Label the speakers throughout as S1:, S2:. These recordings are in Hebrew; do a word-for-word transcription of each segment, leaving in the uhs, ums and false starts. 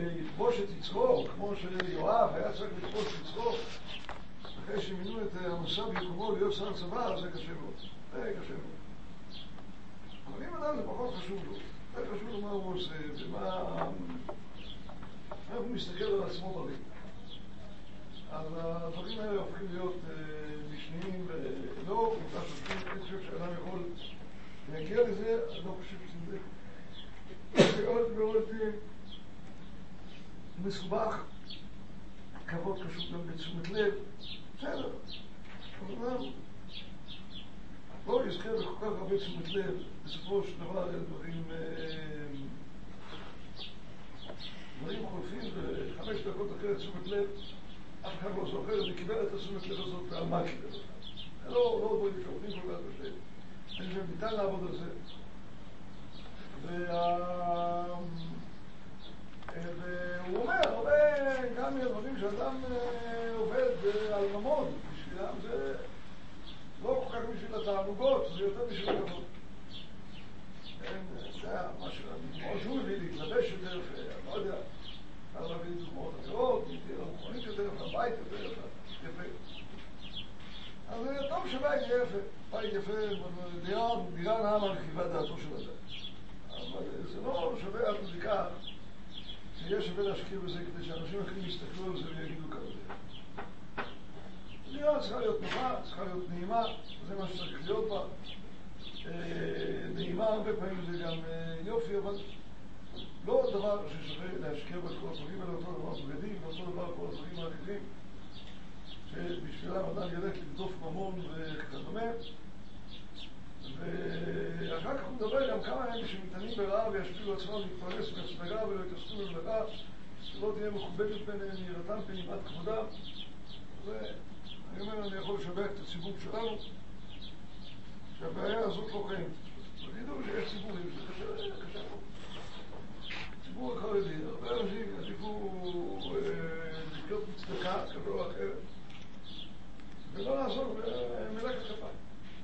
S1: לכבוש את יצרו, כמו שיואב היה צריך לכבוש את יצרו, אחרי שמינו את המוסד יקומו להיות שר צבא, זה קשה מאוד. זה קשה מאוד. אבל אם אדם זה פחות חשוב לו, זה חשוב לו מה הוא עושה, ומה... איך הוא מסתכל על עצמו בריא. אז הדברים האלה הופכים להיות משניים ולא, עובדה שופטים, אני חושב שאדם יכול להגיע לזה, אני לא חושב שזה מאוד מאוד מסובך, כבוד קשור גם בתשומת לב, בסדר, אבל לא יזכה בכל כך הרבה תשומת לב, בסופו של דבר דברים דברים חולפים וחמש דקות אחרי תשומת לב אף אחד לא זוכר וקיבל את התשומת לב הזאת ועל מה קיבל אותה. לא, לא דברים שעובדים כל כך בשביל. אני חושב ניתן לעבוד על זה. והוא אומר, הרבה גם מהדברים שאדם עובד על ממון, בשבילם זה לא כל כך בשביל התענוגות, זה יותר בשביל הכבוד. זה היה משהו, כמו שהוא הביא להתלבש יותר יפה, אני לא יודע, אפשר להביא דוגמאות אחרות, תהיה למכונית יותר יפה, בית יותר יפה. אז זה טוב שבית יהיה יפה, בית יפה, דירה נעה מרכיבה דעתו של אדם. אבל זה לא שווה עד לכך שיהיה שווה להשקיע בזה כדי שאנשים אחרים יסתכלו על זה ויגידו כמה זה. דירה צריכה להיות נוחה, צריכה להיות נעימה, זה מה שצריך להיות בה. נעימה הרבה פעמים זה גם יופי, אבל לא דבר ששווה להשקיע בכל הדברים האלה, אותו דבר בגדים, ואותו דבר כל הדברים האחרים שבשבילם אדם ילך לדוף ממון וכדומה. ואחר כך הוא מדבר גם כמה הם שמתענים ברעה וישפילו עצמם להתפרנס בהצלחה ולא יתעסקו במלאכה, שלא תהיה מכובדת ביניהם יראתם פנימת כבודם. אני אומר, אני יכול לשבח את הציבור שלנו שהבעיה הזאת לא קיימת. תגידו שיש ציבורים, זה קשה, קשה פה. ציבור החרדי, הרבה אנשים יעדיפו לחיות מצדקה כזו או אחרת ולא לעזור במלאכת כפיים.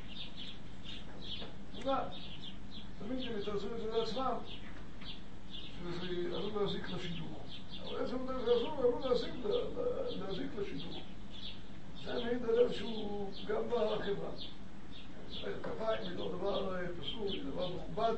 S1: תודה. תמיד שהם יתרצו את זה לעצמם שזה עלול להזיק לשידוך. אבל איזה מודל זה עזור, עלול להזיק לשידוך. זה מעיד על איזשהו גם בחברה. כפיים היא לא דבר פסול, היא דבר מכובד,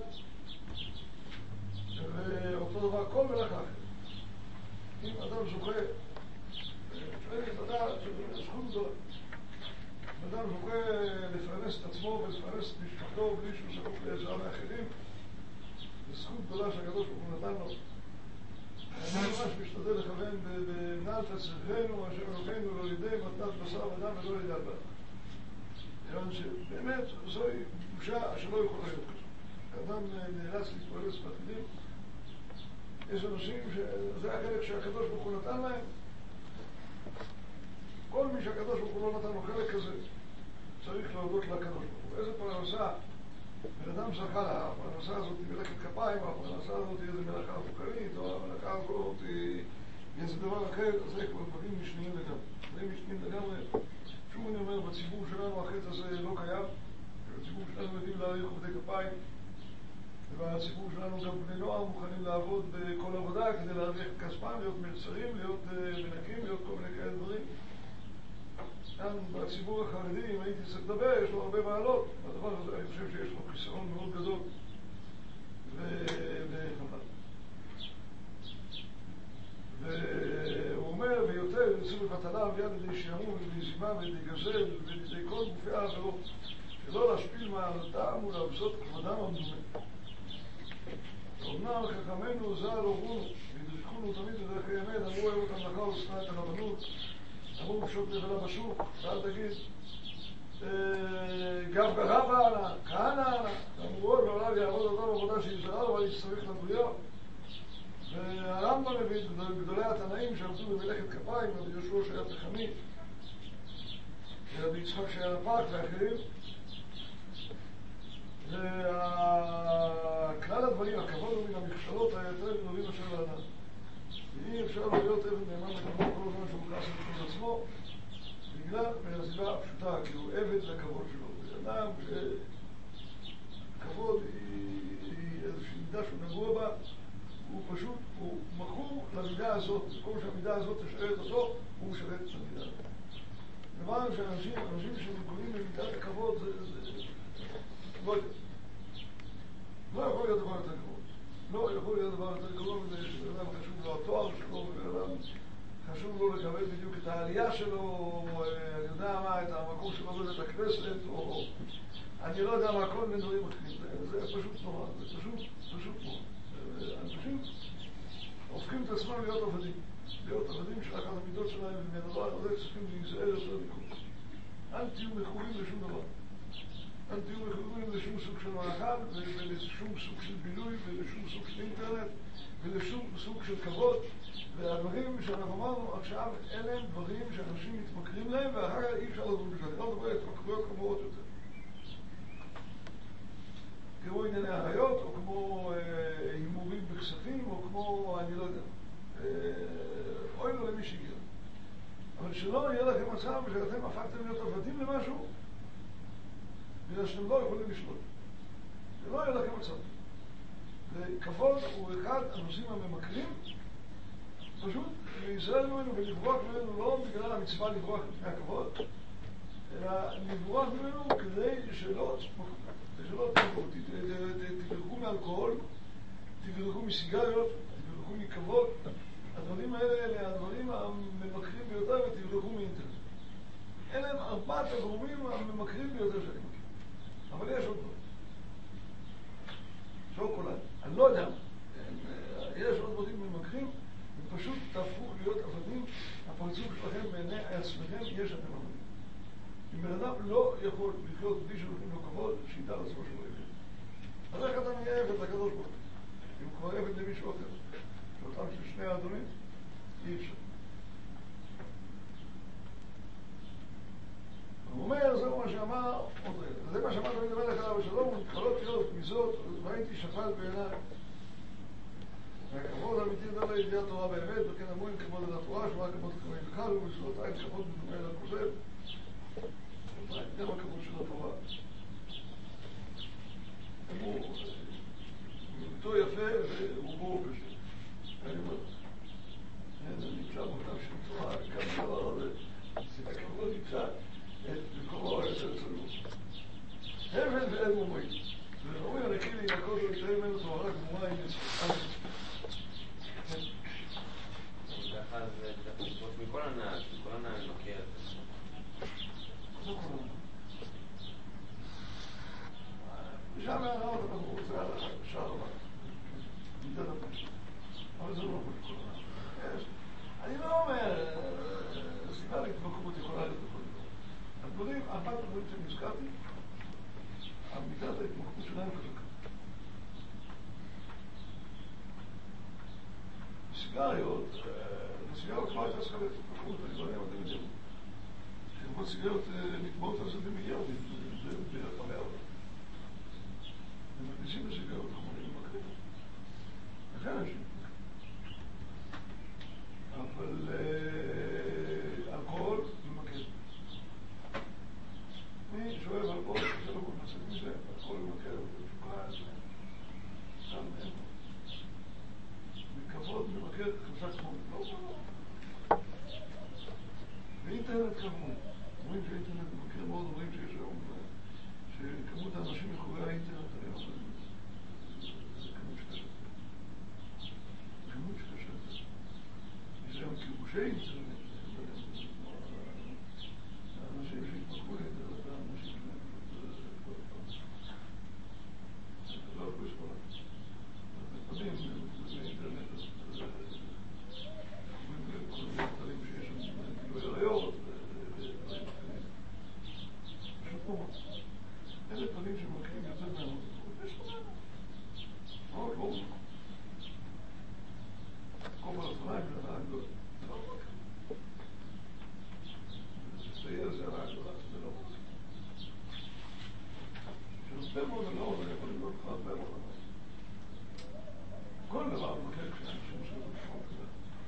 S1: ואותו דבר כל מלאכה אחרת. אם אדם זוכה, צריך לדעת שזה זכות גדולה. אדם זוכה לפרנס את עצמו ולפרנס את משפחתו בלי שהוא זקוק לעזרה מאחרים, זו זכות גדולה שהקדוש ברוך הוא נתן לו. אני ממש משתדל לכוון בנעל תצריכנו אשר אלוקינו לא לידי מתנת בשר ודם ולא לידי הבא. כיוון שבאמת זוהי בושה שלא יכולה להיות כזו. אדם נאלץ להתפרנס בעתידים. יש אנשים שזה החלק שהקדוש ברוך הוא נתן להם. כל מי שהקדוש ברוך הוא לא נתן לו חלק כזה צריך להודות לקדוש ברוך הוא. איזה פרנסה בן אדם זכה לה, הפרנסה הזאת היא מלאכת כפיים, הפרנסה הזאת היא איזה מלאכה חוקרית, או המלאכה הזאת היא איזה דבר אחר, זה כבר דברים משניים לגמרי. דברים משניים לגמרי. שוב אני אומר, בציבור שלנו החטא הזה לא קיים, בציבור שלנו יודעים להעריך עובדי כפיים, ובציבור שלנו גם בני נוער מוכנים לעבוד בכל עבודה כדי להרוויח את כספם, להיות מלצרים, להיות מנקים, להיות כל מיני כאלה דברים. כאן בציבור החרדי, אם הייתי צריך לדבר, יש לו הרבה מעלות. הדבר הזה, אני חושב שיש לו חיסרון מאוד גדול וחבל. והוא אומר, ויותר יצאו בבטלה ויד לידי שיעמום ולידי זימה ולידי גזל ולידי כל גופי העבירות, שלא להשפיל מעלתם ולהבזות כבודם המדומה. אמנם חכמינו ז"ל הורונו והדריכונו תמיד בדרך האמת, אמרו אוהב אותם לך ושנא את הרבנות, אמרו פשוט לבלה בשוק, ואל תגיד גב גרבה ענה, כהנה ענה, אמרו עוד ועליו יעבוד אותם עבודה שיזרה לו, אבל יצטרך לבריאה. והרמב"ם מביא גדולי התנאים שעמדו במלאכת כפיים, רבי יהושע שהיה פחמי, רבי יצחק שהיה נפק ואחרים. וכלל הדברים, הכבוד הוא מן המכשלות היותר גדולים אשר לאדם. ואי אפשר להיות אבן נאמן לכבוד כל הזמן שהוא מוכנס לכבוד עצמו, בגלל מהסיבה הפשוטה, כי הוא עבד לכבוד שלו. אדם שכבוד היא איזושהי מידה שהוא נגוע בה, הוא פשוט הוא מכור למידה הזאת, כל שהמידה הזאת תשרת אותו, הוא משרת את המידה הזאת. דבר שאנשים, אנשים שמגולים במידת הכבוד, זה, זה, לא יודע. לא יכול להיות דבר יותר גרוע. לא יכול להיות דבר יותר גרוע, מפני שבאדם חשוב לו התואר שלו, ובאדם חשוב לו לקבל בדיוק את העלייה שלו, או אני יודע מה, את המקום שלו בבית הכנסת, או אני לא יודע מה, כל מיני דברים אחרים. זה פשוט נורא, זה פשוט, פשוט נורא. אנשים הופכים את עצמם להיות עבדים. להיות עבדים של אחת המידות שלהם, ומהדבר הזה צריכים להיזהר יותר מכל. אל תהיו מכורים לשום דבר. אל תהיו מכורים לשום סוג של מאכל, ולשום סוג של בילוי, ולשום סוג של אינטרנט, ולשום סוג של כבוד. והדברים שאנחנו אמרנו עכשיו, אלה הם דברים שאנשים מתמכרים להם, ואחר כך אי אפשר לדון בזה. לא מדבר את התמכרויות חמורות יותר. כמו ענייני הרעיות, או כמו הימורים בכספים, או כמו, אני לא יודע, אוי לו למי שהגיע. אבל שלא יהיה לכם מצב שאתם הפכתם להיות עבדים למשהו, בגלל שאתם לא יכולים לשלוט. שלא יהיה לכם מצב. וכבוד הוא אחד הנושאים הממכרים, פשוט להיזהר ממנו ולברוח ממנו לא בגלל המצווה לברוח לפני הכבוד, אלא לברוח ממנו כדי שלא שלא תברחו מאלכוהול, תברחו מסיגריות, תברחו מכבוד. הדברים האלה אלה הדברים הממכרים ביותר, ותברחו מאינטרנט. אלה הם ארבעת הגורמים הממכרים ביותר שאני מכיר. אבל יש עוד דברים. שוקולד, אני לא יודע. יש עוד דברים ממכרים, ופשוט תהפכו להיות עבדים. הפרצוף שלכם בעיני עצמכם יש אתם עבדים. אם בן אדם לא יכול לחיות בלי שנותנים לו כבוד, שידע לעצמו שלא יחיה. אז איך אתה נהיה עבד לקדוש ברוך הוא? אם הוא כבר עבד למישהו אחר, שאותם של שני האדונים, אי אפשר. הוא אומר, זהו מה שאמר, עוד רגע. זה מה שאמר דוד המלך עליו השלום, ומתחלות תראות מזאת, והייתי שפל בעיניי. והכבוד האמיתי נדע לידיעת תורה באמת, וכן אמורים כבוד אל התורה, שמע כבוד כמוהם וקל, ובשלותיים כבוד בדומה אל הכוזב. גם הכבוד של התורה. הוא אותו יפה ורובו קשה. אני אומר, זה נמצא מותם של תורה, כאן דבר הזה, זה הכבוד נמצא את מקומו היותר צלול. הבל ואין מומרים. ואומרים, אני כאילו עם הכל לא יתאר ממנו תורה רק מומרים נצחה.
S2: ככה זה מכל הנהל, מכל הנהל נוקר את זה.
S1: ושם מהראות אנחנו רוצים על השער הבא. מידת הפשע. אבל זה לא יכול כל הנהל. אני לא אומר, סיבה להתמקומות יכולה להיות בכל דבר. הדברים, ארבעת הדברים שנזכרתי, מידת ההתמקומות שלהם חזקה. סיגריות, סיגריות כבר הייתה צריכה להתמקומות, אני לא יודע אם אתם יודעים. חברות סיגריות נתבעות על זה במיליארדים, זה ברחבי העולם. הם מכניסים לסיגריות חומרים במקרים. לכן אנשים. אבל אלכוהול ממכר. מי שואב אלכוהול, זה לא כל נצא מזה, אלכוהול ממכר, ושוקע, שם אין. מכבוד ממכר חזק חומרים. לא, לא. ואינטרנט כמובן. אומרים שהאינטרנט ממכר מאוד, אומרים שיש היום שכמות האנשים מחורי האינטרנט היום זה כמות שקשה. כמות שקשה. יש היום כיבושי אינטרנט. האנשים שהתמכרו לאינטרנט, האנשים זה לא יכול לשמור. לפעמים באינטרנט אומרים כל מיני דברים שיש שם כאילו הראיות. אלה דברים שמכירים יותר מהמות. יש פה מאוד לא מוכר. כל פעם התנאי זה הרעה גדולה. זה לא מוכר. תסתייר זה הרעה גדולה. זה לא מוכר. שהרבה מאוד הנאות אני יכול לבנות לך הרבה מאוד הנאות. כל דבר מכיר כשאנשים עושים את המשמעות כזה.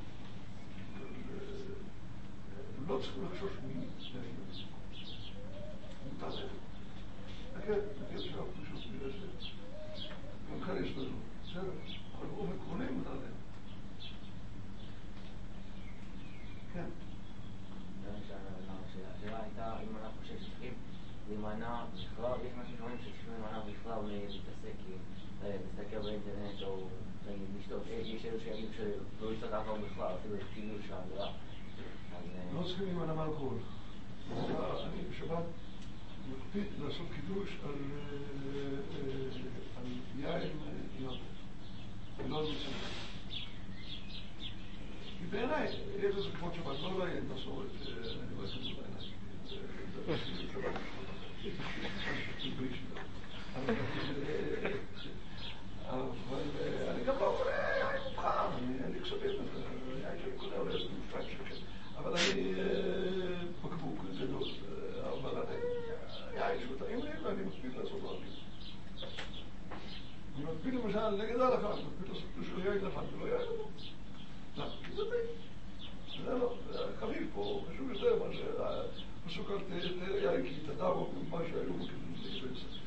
S1: הם לא צריכים לחשוש מי לפני זה. מותר להם. כן, נגיד שאף פשוט בגלל שגם כאן יש לנו, בסדר, אבל באופן עקרוני מותר להם. כן.
S3: השאלה הייתה אם אנחנו חושב שצריכים להימנע בכלל, יש משהו שאומרים שצריכים להימנע בכלל מלהתעסק, להסתכל באינטרנט או לשתות, יש איזה שיגיד שלא לשתות אלכוהול בכלל, אפילו כאילו שהאגרה.
S1: לא צריכים להימנע מאלכוהול. אני בשבת מקפיד לעשות קידוש על יין יורד, ולא על מסוים. כי בעיניי, יש איזה כבוד שבת, לא אולי אין מסורת, אני רואה כזו בעיניי. זה שבת אבל אני גם לא קונה יין מוכר, אין לי כספים, יין שאני קונה עולה איזה מושתיים שקל. אבל אני בקבוק גדול, אבל אני יין שהוא טעים לי ואני מקפיד לעשות דברים. אני מקפיד למשל נגד ההלכה, אני מקפיד לעשות קידוש של יין לבן ולא יין לבן. למה? כי זה טעים. זה לא, חביב פה, חשוב יותר מה שפסוק על תראה יין כי תדעו מה שהיו בקידוש לגבי ספק.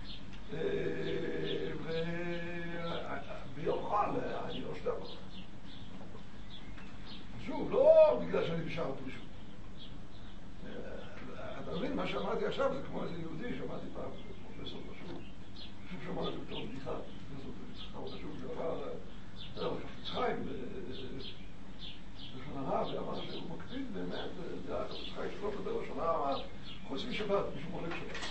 S1: וביום חול אני לא שתה פה. שוב, לא בגלל שאני בשער פרישות. אתה מבין, מה שאמרתי עכשיו זה כמו איזה יהודי, שמעתי פעם, פרופסור פשוט, פשוט שמעתי בתור בדיחה, פרופסור פשוט, שעבר לחפץ חיים בשנה הרב, ואמר שהוא מקפיד באמת, זה החפץ חיים שלו בדרך השנה, אמר, חוץ משבת, מישהו מולק שבת.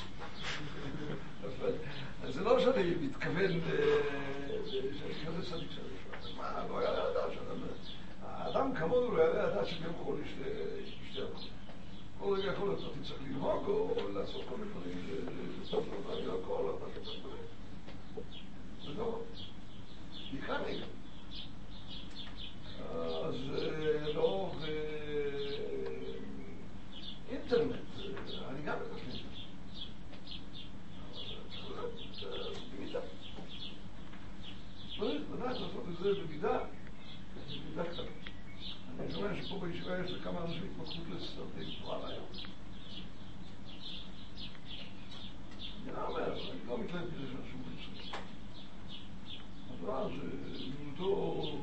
S1: אז זה לא שאני מתכוון שאני כזה צדיק שאני שבת. מה, לא היה לדעת שאדם... האדם כמונו לא יעלה לדעת שביום חול ישתה הכל. כל רגע יכול להיות, אתה צריך לנהוג או לעשות כל מיני דברים שצריך לא להגיע הכל, או אתה צריך דברים. זה לא... בעיקר נגד. אז לא... אינטרנט, אני גם את אינטרנט. אבל צריך במידה. צריך לדעת לעשות את זה במידה, במידה קטנה. אני שומע שפה בישיבה יש לכמה אנשים התמחות לסרטי תורה היום. אני לא אומר, אני לא מתלהב בזה שאנשים בלסרט. הדבר שדמותו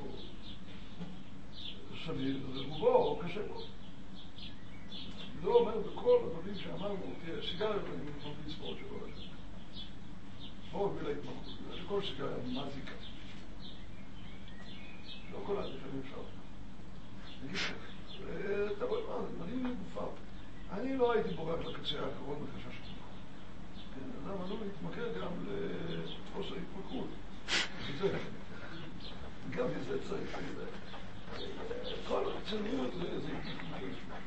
S1: סביר, זה רובו קשה פה. אני לא אומר בכל הדברים שאמרנו, תראה, סיגריות אני ממליץ מאוד שלא לשם. מאוד מילה התמחות, בגלל שכל סיגריה מזיקה. לא כל הדברים אפשר. נגיד לך, תבואי מה, זה מדהים לי גופר. אני לא הייתי בורח לקצה האחרון מחשש שלך. אדם עלול להתמכר גם לחוסר התמכרות. גם מזה צריך. כל הרציניות זה התמכרות שלך.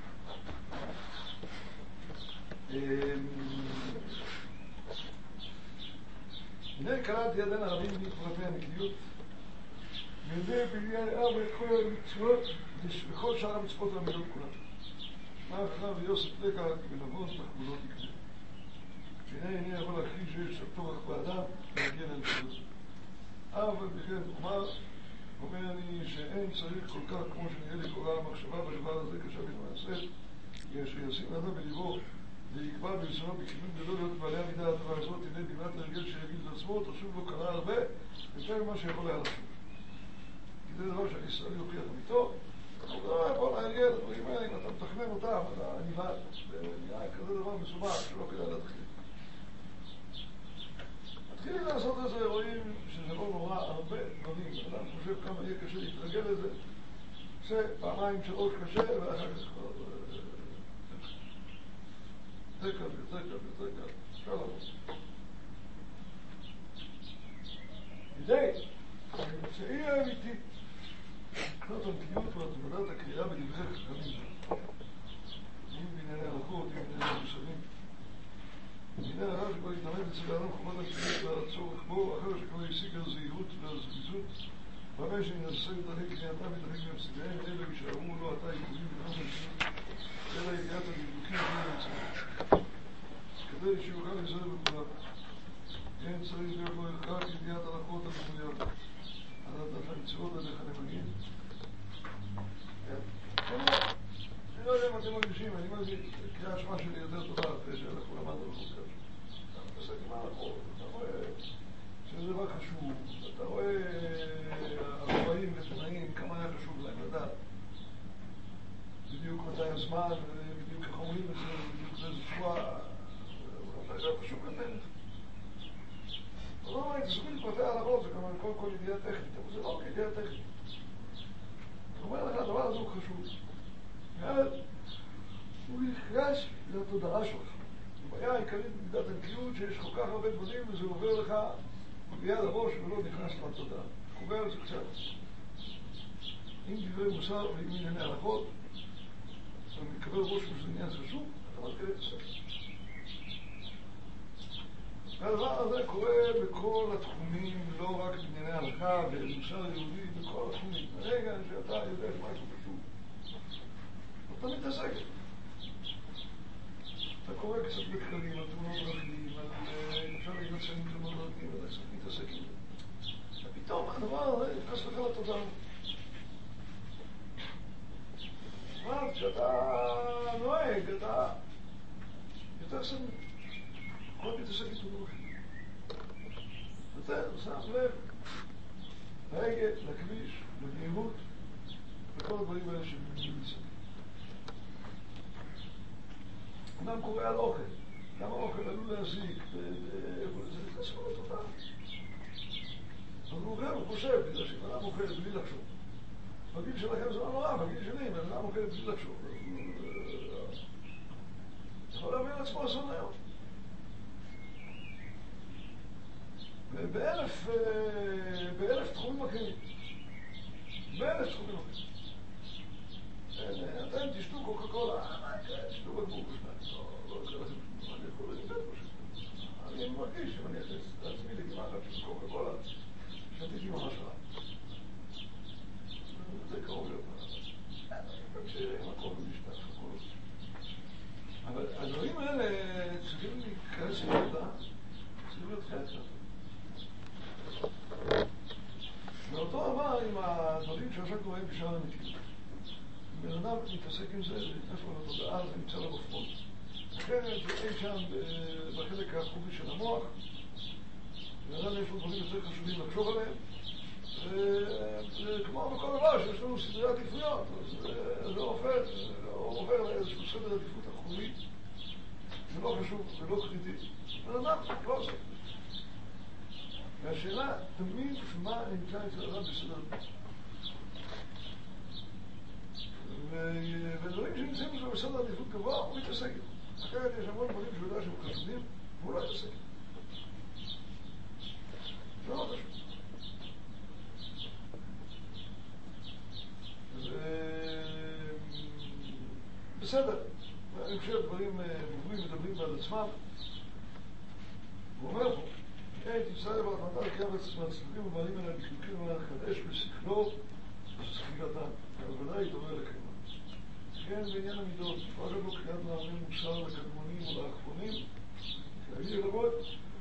S1: הנה קראתי ידן הרבים מפרטי הנקיות וזה בניין ארבע את כל המצוות וכל שאר המצוות והמילות כולן. שמע החכם ויוסף לקה בנבון תחבולות יקנה. והנה הנה יכול להכחיש שיש צורך באדם להגיע לנפשות. אבל בכן אומר, אומר אני שאין צריך כל כך כמו שנראה לי קוראה המחשבה בדבר הזה קשה מתמעשה, שישים לאדם בליבו ויקבע ברצונו בכיוון גדול להיות בעלי המידה הדבר הזאת, הנה בימת הרגל שיגיד לעצמו, תשוב לו קרה הרבה, יותר ממה שיכול היה לחשוב. כי זה דבר שהישראלי הוכיח אמיתו, הוא לא יכול להגיע לדברים האלה, אם אתה מתכנן אותם, אתה נבהל, ונראה כזה דבר מסובך שלא כדאי להתחיל. מתחילים לעשות את זה, רואים שזה לא נורא הרבה דברים, אדם חושב כמה יהיה קשה להתרגל לזה, עושה פעמיים שלוש קשה, ואחר כך כבר... יותר קל, יותר קל, יותר קל, אפשר לעבוד. כדי, האמצעי האמיתי, לקנות המקיות והתמדת הקריאה בדברי חכמים. אם בענייני הלכות, אם בענייני מושבים. בעניין הרב שכבר התעמד אצל האדם חובת הקריאה והצורך בו, אחר שכבר השיג על זהירות ועל זריזות, במה שננסה לדלג קריאתם ודלג מהפסידיהם, אלה יישארו לו עתה עיכובים ונאום הנשיאות, אלא ידיעת הדבדוקים ונמצאים. כדי שיוכל לזהר בכולם. אין צריך להיות לו ערכה כידיעת הלכות המחויב. על הדף המצוות עליך למגיד. אני לא יודע אם אתם מרגישים, אני מרגיש, קריאת שמע שלי יותר טובה אחרי שאנחנו למדנו הלכות קדוש. אתה מתעסק עם ההלכות, אתה רואה שזה דבר חשוב, אתה רואה הרבעים ותנאים, כמה היה חשוב להם לדעת. הזמן, בדיוק איך אומרים את זה, בדיוק באיזה שבוע, זה פשוט יותר. לא, לא, תסוכים לפרטי ההלכות, זה כמובן קודם כל ידיעה טכנית, אבל זה לא ידיעה טכנית. אני אומר לך, הדבר הזה הוא חשוב. הוא נכנס לתודעה שלך. הבעיה העיקרית במידת הנקיות שיש כל כך הרבה דברים וזה עובר לך ביד הראש ולא נכנס לתודעה. חובר על זה קצת. אם דברי מוסר ועם ענייני הלכות, אתה מקבל ראש וזה עניין חשוב, אתה מתקבל את הספר. והדבר הזה קורה בכל התחומים, לא רק בענייני הלכה ומוסר יהודי, בכל התחומים. ברגע שאתה יודע שמשהו חשוב, אתה מתעסק. אתה קורא קצת בכללים, על תאונות דרכים, על אפשר להימצא עם תאונות דרכים, ואתה קצת מתעסק עם זה. ופתאום הדבר הזה נכנס לך לתודעה. אבל כשאתה נוהג, אתה יותר שם, כל מתעסק עם תאונות דרכים. אתה שם לב, להגה, לכביש, למהירות, וכל הדברים האלה שנמצאים. אדם קורא על אוכל, למה אוכל עלול להזיק, זה נכנס כל התודעה. אז הוא אוכל, הוא חושב, בגלל שאם אדם אוכל בלי לחשוב. בגיל שלכם זה לא נורא, בגיל שלי, אם אדם אוכל בלי לחשוב. יכול להביא לעצמו אסון היום. ובאלף, באלף תחומים אחרים. באלף תחומים אחרים. אתם תשתו קוקה קולה, מה יקרה? תשתו בקבוק ושניים. לא יקרה לכם שום, אני יכול להגיד פשוט. אני מרגיש אם אני אכניס לעצמי לגימה אחת של קוקה קולה, שתיתי ממש רע. זה קרוב להיות מה. גם שירים הכל ומשתף, הכל. אבל הדברים האלה צריכים להיכנס לתודעה, צריכים להיות חלק לתודעה. ואותו דבר עם הדברים שעסקנו בהם בשער הנקיות. בן אדם מתעסק עם זה, זה נכנס לו לתודעה, זה נמצא לו בפרונט. אחרת זה אי שם בחלק האחורי של המוח, בן אדם יש לו דברים יותר חשובים לחשוב עליהם, זה כמו בכל דבר שיש לנו סדרי עדיפויות, אז זה עובר לאיזשהו סדר עדיפות אחורי, זה לא חשוב, זה לא קריטי. בן אדם לא עושה. והשאלה תמיד מה נמצא אצל אדם בסדר עדיפות. ודברים שנמצאים בזה בסדר עדיפות גבוה, הוא מתעסק. אחרת יש המון דברים שהוא יודע שהם חשובים, והוא לא יתעסק. זה לא חשוב. בסדר, אני חושב דברים ברורים מדברים בעד עצמם. הוא אומר פה, כן, תצטרף על החלטה לקרב מהצדדים ובעלים אלה בקלוקים ומהחדש בשכלו, שכילתם, אבל ודאי דומה לקרמה. כן, בעניין המידות, פרשת לו קריאת מאמין מוסר לקדמונים או לאחרונים, להגיד לרבות,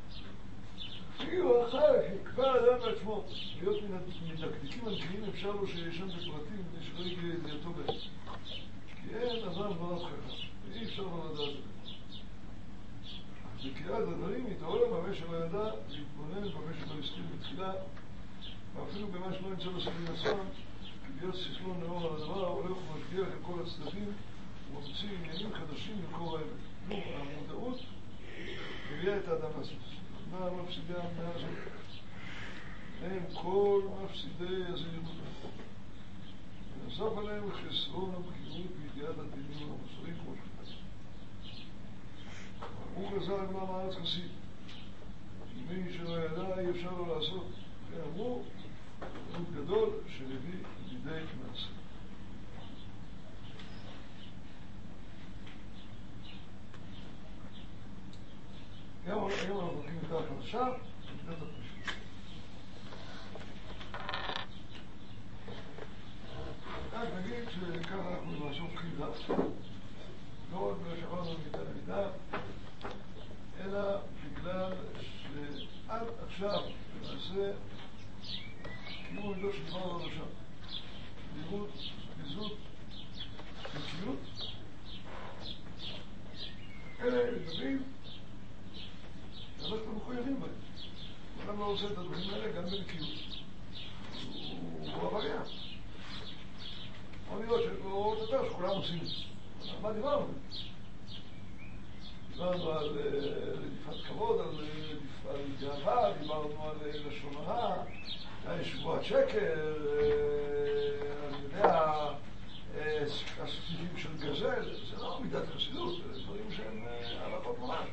S1: שיהיו אחר, יקבע אדם בעצמו, להיות מן הדקדיקים הנקיים אפשר לו שישם בפרטים כדי שלא יגיע ידיעתו בהם. כי אין אדם ולד חכם, ואי אפשר לא לדעת את זה. בקריאת הדברים יתעורר במה שלא ידע, להתבונן במה שלא הסכים בתחילה, ואפילו במה שלא נמצא בסביבים עצמם, להיות שכלו נאור על הדבר, הולך ומשגיח את כל הצדדים, ומוציא עניינים חדשים לקור האמת. נו, המודעות הביאה את האדם לעשות. מה מפסידי המאה הזאת? הם כל מפסידי הזהירות. ונוסף עליהם חסרון הבקיאות בידיעת הדינים המוסריים כמו שפס. הוא חזר אמנם הארץ חסיד. מי שלא ידע אי אפשר לו לעשות. כן אמרו, זוג גדול שהביא לידי מעשה. היום אנחנו הולכים איתה חדשה, נקראת הפרישות. רק נגיד שככה אנחנו למעשה הופכים דף, לא רק בגלל שעברנו למידה למידה, אלא בגלל שעד עכשיו למעשה קימו מידות שדבר לא שם. לימוד, ביזות, נקיות, אלה דברים אנחנו מחויבים בהם. אדם לא עושה את הדברים האלה גם בנקיות. הוא עבריין. יכול להיות שכולם עושים את זה. מה דיברנו? דיברנו על רדיפת כבוד, על גאווה, דיברנו על לשון הרע, על שבועת שקר, אני יודע, הספיפים של גזל, זה לא מידת חסידות, זה דברים שהם הלכות ממש.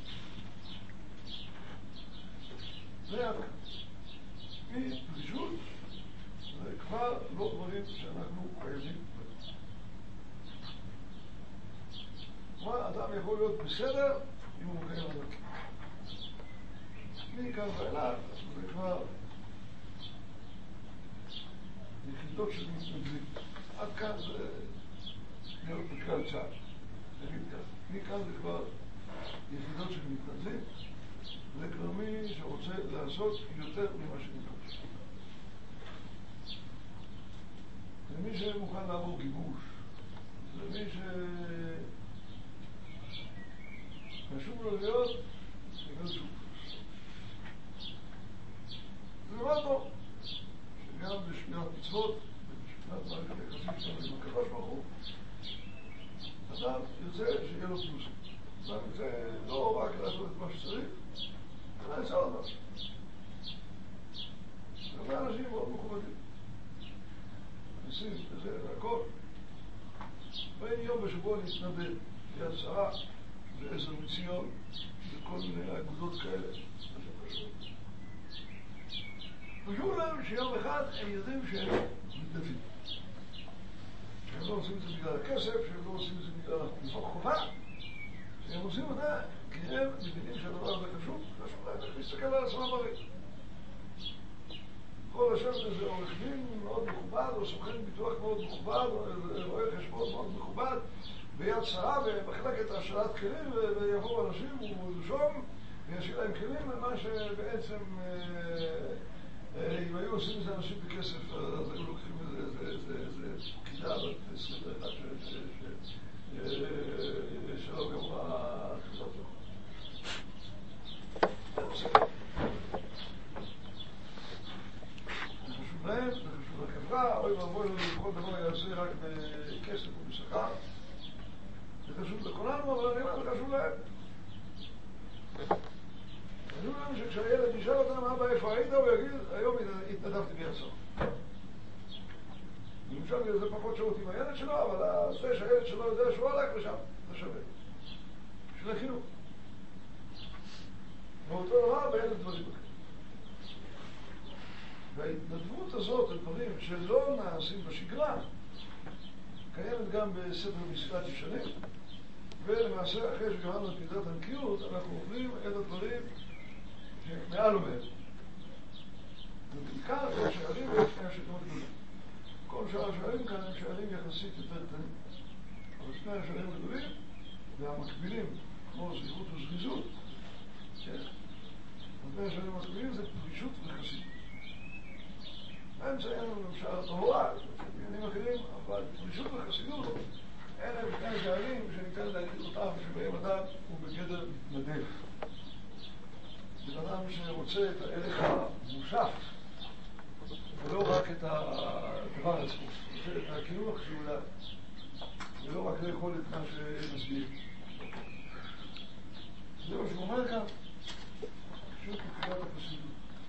S1: זה הדבר. מפרישות זה כבר לא דברים שאנחנו חייבים. כלומר, אדם יכול להיות בסדר אם הוא מקיים הדרכי. מכאן ואליו, זה כבר יחידות של מתנדבים. עד כאן זה להיות בכלל צעד. נגיד כאן. מכאן זה כבר יחידות של מתנדבים. זה כבר מי שרוצה לעשות יותר ממה שנדרש. זה מי שמוכן לעבור גיבוש. זה מי ש... חשוב לו להיות בגלל שוב. זה דבר טוב, שגם בשמיעת מצוות, בשמיעת מערכת היחסים שלנו עם הקדוש ברוך הוא, אדם יוצא שיהיה לו פלוס. אדם יוצא לא רק לעשות את מה שצריך, אלא יצא עוד משהו. הרבה אנשים מאוד מכובדים. ניסים, וזה, והכל. ואין יום בשבוע להתנדב, ליד שרה, ועזר מציון, וכל מיני אגודות כאלה. חשוב להם שיום אחד הם יודעים שהם מתנדבים. שהם לא עושים את זה בגלל הכסף, שהם לא עושים את זה בגלל חובה, שהם עושים את זה כי הם מבינים שהדבר הזה חשוב, חשוב להם איך להסתכל על עצמם בריא. כל השבת הזה עורך דין מאוד מכובד, או סוכן ביטוח מאוד מכובד, או רואה חשבון מאוד מכובד, ביד שרה במחלקת השאלת כלים, ויבואו אנשים ולשום וישאיר להם כלים, ומה שבעצם אם היו עושים את זה אנשים בכסף, אז היו לוקחים איזה פקידה בת עשרים ואחת שלא גמרה חברת לו. זה חשוב להם, זה חשוב לחברה, אוי ואבוי לנו לכל דבר יעשה רק בכסף או בשכר. זה חשוב לכולנו, אבל אני אומר, זה חשוב להם. חשוב להם שכשהילד ישאל אותם, אבא, איפה היית? הוא יגיד, היום התנדבתי ביצור. למשל, זה פחות שעות עם הילד שלו, אבל זה שהילד שלו יודע שהוא הלך לשם, זה שווה. בשביל החינוך. ואותו דבר בילד דברים אחרים. וההתנדבות הזאת, הדברים שלא נעשים בשגרה, קיימת גם בספר מסילת ישרים, ולמעשה אחרי שקראנו את מידת הנקיות, אנחנו עוברים את הדברים שמעל ומעל. ובעיקר את השערים ואת שני השערים הגדולים. כל שאר השערים כאן הם שערים יחסית יותר קטנים. אבל שני השערים הגדולים והמקבילים, כמו זהירות וזריזות, כן? שני השערים המקבילים זה פרישות וחסידות. באמצע אין לנו למשל טהורה, בעניינים אחרים, אבל פרישות וחסידות אלה הם שני שערים שניתן להגיד אותם שבהם אדם הוא בגדר מתנדב. זה אדם שרוצה את הערך המוסף ולא רק את הדבר עצמו, רוצה את הכינוח שאולי ולא רק לאכול את מה שנסביר. זה מה שהוא אומר כאן, פשוט מבחינת החסידות.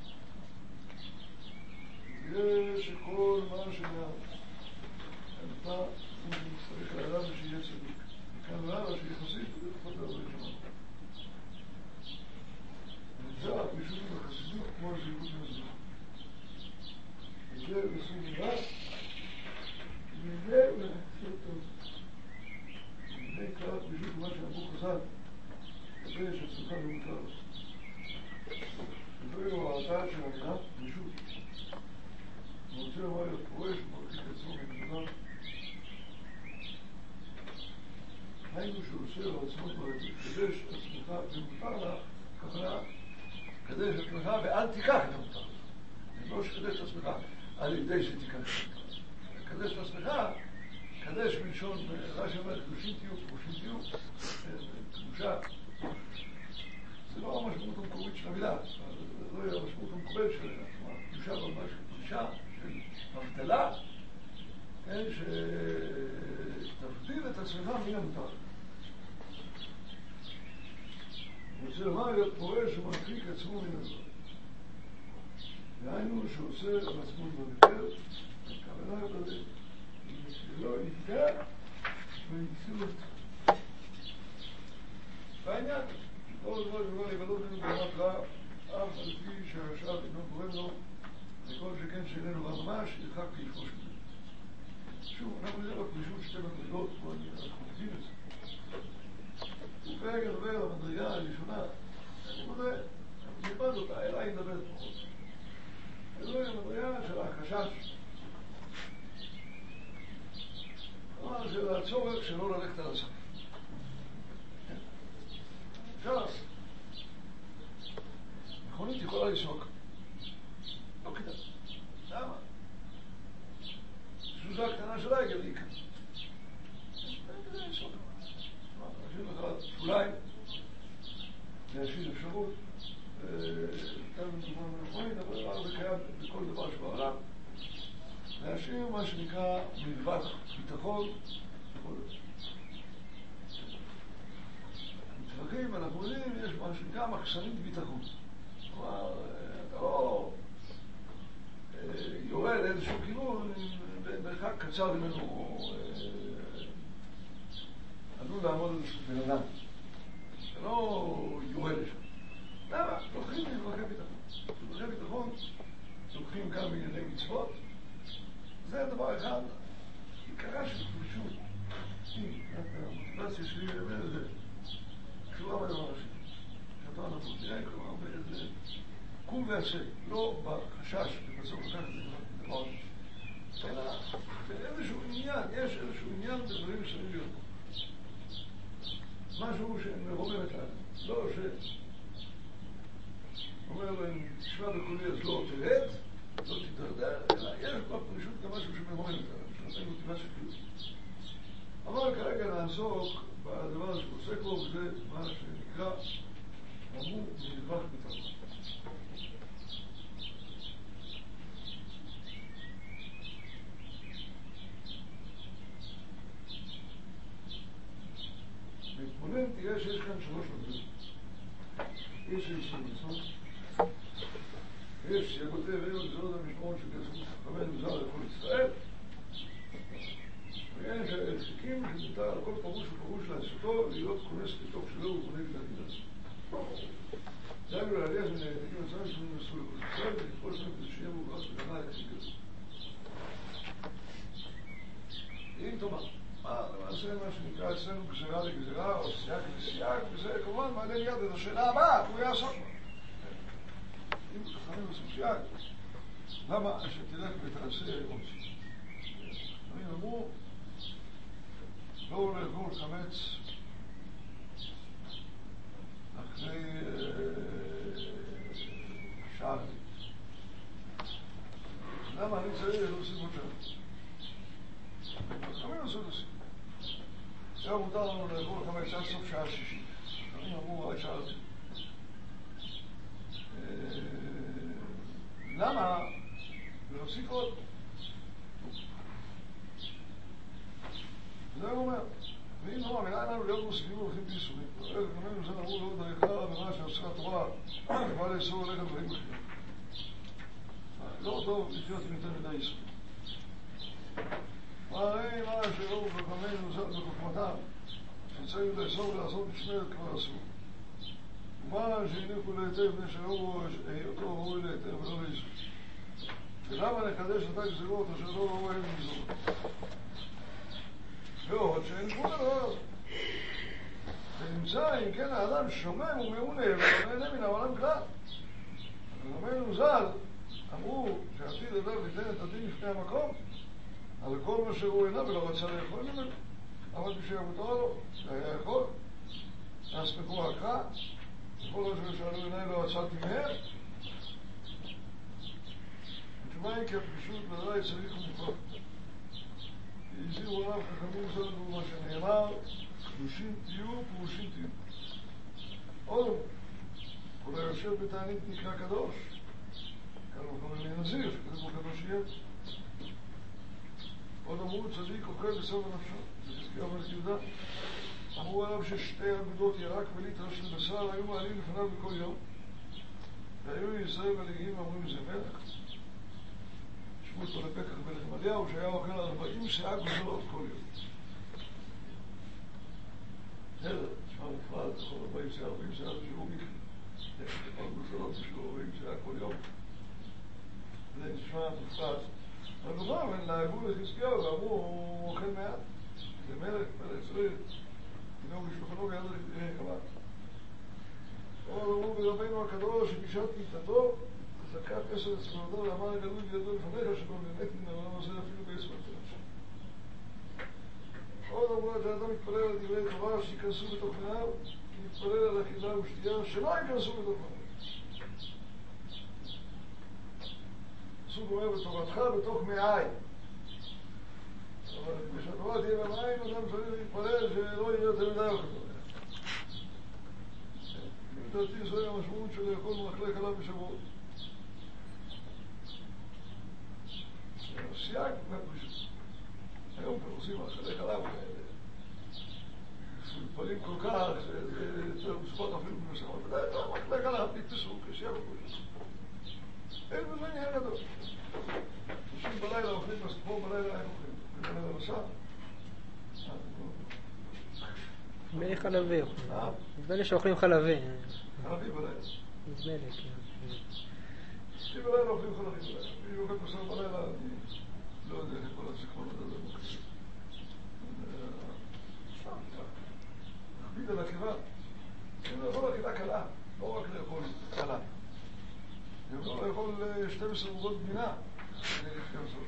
S1: זה שכל מה שנעלתה הוא צריך לאדם שיהיה צדיק. וכאן לאדם שיהיה חסיד, זה לפחות להרבה שמונה. וזה הפרישות בחסידות כמו זהירות מזמן. וזה בסוג נראה, וזה ולחסיד טוב. וזה יקרא הפרישות מה שאמרו חז"ל, וזה שצריכה ומותר לעשות. וזוהי ההרתעה של המילה, פרישות. הוא רוצה לומר להיות פורש, הוא מרחיק עצמו מנזונה. היינו שהוא עושה לו עצמו קדש עצמך ומותר לך, כוונה, קדש עצמך ואל תיקח את המותר. לא שקדש עצמך על ידי שתיקח את המותר. קדש עצמך, קדש מלשון, רש"י אומר, קדושים תהיו, קדושים תהיו, קדושה. זה לא המשמעות המקורית של המילה, זה לא יהיה המשמעות המקורית של המילה. קדושה ממש קדושה. של הבדלה, כן, שתבדיל את עצמך מן המותר. אני רוצה לומר להיות פורש שמרחיק עצמו מן הדבר. דהיינו שעושה לעצמו בביטר, הכוונה בזה, שלא יפגע ויצאו את והעניין, כל דבר שבא לבדות לנו ברמת רע, אף על פי שהרשע אינו גורם לו, וכל שכן שאיננו רע ממש, ירחק ויפרוש ממנו. שוב, אנחנו נראה בפרישות שתי מדרגות, כמו אנחנו מבין את זה. ופרק הדבר על המדרגה הראשונה, אני מודה, נלמד אותה, אליי נדבר פחות. זוהי המדרגה של החשש. כלומר, של הצורך שלא ללכת על הסף. אפשר לעשות. מכונית יכולה לסעוק. לא כדאי. למה? סוזה הקטנה של העגל היא כאן. אין כדאי לסעוק. נשאיר לך שוליים, להשאיר אפשרות, כאן מדובר במכונית, אבל דבר זה קיים בכל דבר שבעולם. להשאיר מה שנקרא מרווח ביטחון בכל דבר. מתווכחים, אנחנו יודעים, יש מה שנקרא מחסנית ביטחון. כלומר, אתה לא יורד לאיזשהו כיוון במרחק קצר ממנו עלול לעמוד איזשהו בן אדם. אתה לא יורד לשם. למה? לוקחים מרווחי ביטחון. מרווחי ביטחון לוקחים גם בענייני מצוות. זה דבר אחד, עיקרה של פרישות. המוטיבציה שלי אומר את זה. קשורה בדבר השני. שאתה אנחנו תראה, כלומר, באיזה קום ועשה, לא בחשש ובצורך לקחת את זה דבר, אלא באיזשהו עניין, יש איזשהו עניין בדברים מסוימים להיות פה. משהו שמרומם את העניין. לא ש... אומר להם, תשמע בקולי אז לא תרד, לא תתרדר, אלא יש בפרישות גם משהו שמרומם את העניין, שנותן מוטיבציה חיובית. אבל כרגע נעסוק בדבר שהוא עוסק בו, וזה מה שנקרא אמור מרווח ביטחון. להתבונן תראה שיש כאן שלוש מדרגות. יש איזשהו ניסון, יש שכותב אילו גזרות המשמעות שכסף חכמינו זר לכל ישראל, ויש העסקים שמותר על כל פירוש ופרוש לעשותו להיות כונס לתוך שלו וכונן לדעת. דאגו להליח מן העתקים עצמם שמונים נסו לכל ישראל ולתפול שם כדי שיהיה מוברך וגנה העסק הזה. אם תאמר, מה למעשה מה שנקרא אצלנו גזירה לגזירה או סייג לסייג, וזה כמובן מעלה מיד את השאלה הבאה, הוא יעסוק בה. אם חכמים עושים סייג, למה שתלך ותעשה עוד? אני אמרו, לא לאכול חמץ אחרי שעה. למה אני צריך להוסיף עוד שעה? חכמים עשו את זה. זה מותר לנו לאכול חמץ עד סוף שעה שישית. חכמים אמרו עד שעה הזאת. למה להוסיף עוד? זה הוא אומר. ואם לא, המילה לנו להיות מוסיפים הולכים ביסורים. הרי חכמים זה אמרו לא דרכלה ומה שעושה התורה, כבר לאסור עליך דברים אחרים. לא טוב לחיות עם יותר מדי איסורים. והרי מה שראו חכמינו זאת בחוכמתם, שצריך לאסור ולעשות משמרת כבר אסור. ומה שהניחו להיטב בני שראו היותו ראוי להיטב ולא לאיסור. ולמה נחדש אותה גזירות אשר לא ראו הם גזירות? ועוד שאין גבול הדבר הזה. ונמצא אם כן האדם שומם ומעונה ולא נהנה מן העולם כלל. חכמינו ז"ל אמרו שעתיד אדם ייתן את הדין לפני המקום על כל מה שהוא אינה ולא רצה לאכול ממנו, אבל בשביל מותר לו, זה היה יכול. הספקו הקרא, וכל מה ששאלו עיניי לא עצרתי מהם. התשובה היא כי הפרישות בוודאי צריך ומוכרח. הזהירו עליו חכמים זאת מה שנאמר, קדושים תהיו ופרושים תהיו. עוד כל היושב בתענית נקרא קדוש. כאן הוא קורא לי נזיר, שכתוב בו קדוש יהיה. עוד אמרו צדיק אוכל בסוף הנפשו, זה חזקיהו מלך יהודה. אמרו עליו ששתי אגודות ירק וליטר של בשר היו מעלים לפניו בכל יום, והיו ישראל מלאיים ואמרים זה מלך. ישבו אותו לפקח מלך עמליהו שהיה אוכל ארבעים שאה גוזלות כל יום. בסדר, תשמע מופרד, יכול ארבעים שאה, ארבעים שאה זה שיעור מיקרי. כל גוזלות זה שיעור ארבעים שאה כל יום. זה נשמע מופרד. אבל בכל הם נהגו לחזקיהו ואמרו הוא אוכל מעט. זה מלך, מלך צריך. תנאו משלוחנו ביד קבט. עוד אמרו ברבינו הקדוש שפישט מיתתו, זקת עשר אצבעותיו ואמר גלוי בידו לפניך שלא נהנית מן העולם הזה אפילו בעצמת הנפש. עוד אמרו את האדם מתפלל על דברי תורה שיכנסו בתוך מעיו, כי מתפלל על אכילה ושתייה שלא ייכנסו בתוך מעיו. פסוק אומר בתורתך בתוך מעי. אבל כשהתורה תהיה במים, אדם צריך להתפלל שלא יראה יותר מדי אוכל. לדעתי זוהי המשמעות של לאכול מחלק עליו בשבועות. סייג מהפרישות. היום כבר עושים מחלק עליו מתפלים כל כך שזה יותר מספר אפילו בנושא, אבל בדרך כלל מחלק עליו נתפסו כשיה בפרישות. אין בזה עניין גדול. אנשים בלילה אוכלים, אז פה בלילה הם אוכלים. בלילה בשר.
S4: נדמה לי חלבי אוכלים. נדמה לי שאוכלים חלבי.
S1: חלבי בלילה.
S4: נדמה לי, כן.
S1: אצלי בלילה אוכלים חלבי בלילה. מי אוכל בשר בלילה, אני לא יודע איך כל הסיכון הזה זה מוקדם. נכביד על הקיבה. אני לאכול הקיבה קלה, לא רק לאכול קלה. אני יכול לאכול שתים עשרה עוגות גבינה. אני שתים עשרה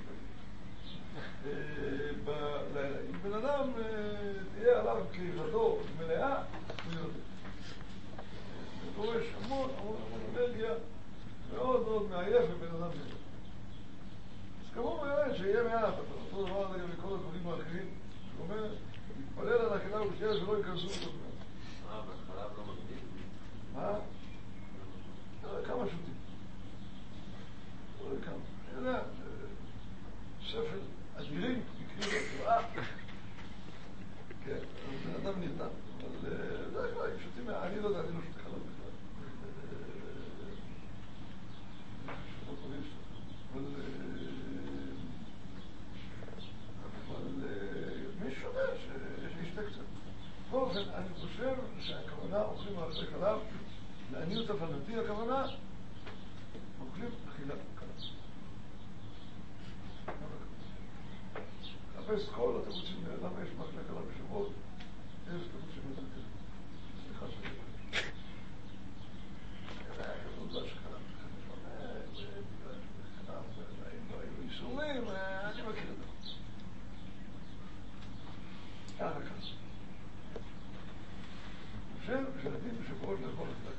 S1: בלילה. אם בן אדם תהיה עליו כיחתו מלאה, הוא יודע. זה דורש המון, המון, המון אנרגיה, מאוד מאוד מעייף ובן אדם זה. אז כמובן באמת שיהיה מעט, אבל אותו דבר לגבי כל הדברים האחרים, שהוא אומר, מתפלל על האכילה ושתייה שלא ייכנסו בתוך מעט.
S2: אה, אבל חלב לא מגדיל?
S1: מה? כמה שוטים. לא יודע כמה. אני יודע, ספר אדירים, מקרים בתורה. כן, בן אדם נרדם. אבל זה כבר, אם שותים, אני לא יודע, אני לא שותה חלב בכלל. אבל מי שותה שישתה קצת. בכל אופן, אני חושב שהכוונה אוכלים על זה חלב, לעניות הפלנתי הכוונה, אוכלים אכילה קלה. חפש כל התירוצים, למה יש מחלק עליו בשבועות? יש תירוצים יותר כזה. סליחה שלי. כזאת לא שקלה. לא היו איסורים, אני מכיר את זה. ככה ככה. אני חושב שלדין בשבועות לאכול את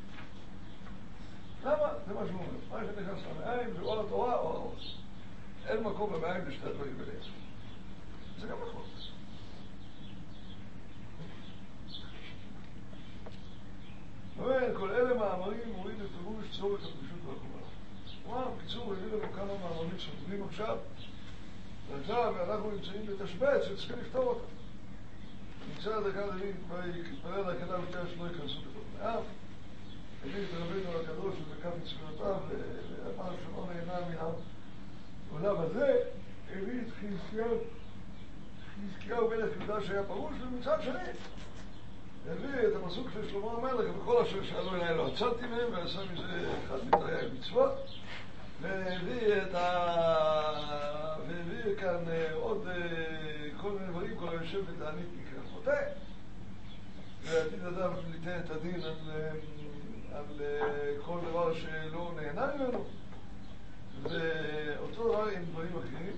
S1: זה. למה? זה מה שהוא אומר. מה שנכנס למעיים זה או לתורה או הראש. אין מקום למעיים בשתי דברים ביניהם. זה גם נכון. ואומר, כל אלה מאמרים מוריד לפירוש צורך הפרישות והחומרה. כלומר, בקיצור, הביא לנו כמה מאמרים סותרים עכשיו, ועכשיו אנחנו נמצאים בתשבץ שצריכים לפתור אותם. נמצא את דקה דוד, התפלל להקדה ושתיה שלא ייכנסו בתוך מעיו, הביא את רבינו הקדוש ובקף מצוונותיו, ואמר שלא נהנה מהעולם הזה, הביא את חזקיהו, חזקיהו מלך יהודה שהיה פרוש, ומצד שני, הביא את הפסוק של שלמה המלך, וכל אשר שאלו אליי לא עצרתי מהם, ועשה מזה אחד מתרי"ג מצוות, והביא את ה... והביא כאן עוד כל מיני דברים, כל היושב ותענית מקרא חוטא, ועתיד אדם ליתן את הדין על, על כל דבר שלא נהנה ממנו, ואותו דבר עם דברים אחרים.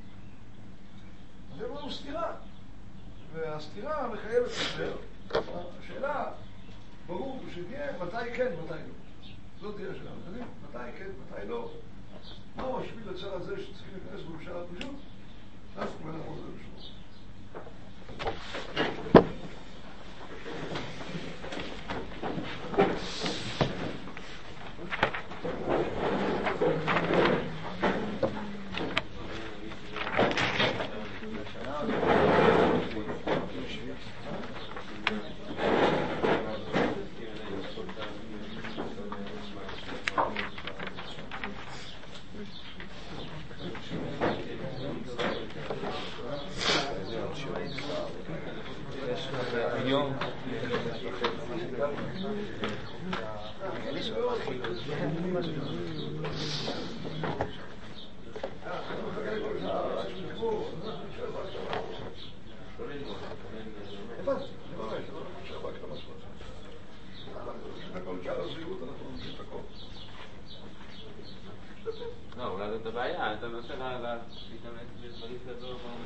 S1: זה ברור סתירה, והסתירה מחייבת יותר. השאלה, ברור שתהיה מתי כן, מתי לא. זאת תהיה השאלה. מתי כן, מתי לא. מהו השביל הצער הזה שצריכים להיכנס בו בשעה הפשוט? אנחנו כבר נעמוד על זה.
S5: היום
S2: לא, אולי זאת הבעיה, אתה נושא להתאמץ בדברים כזו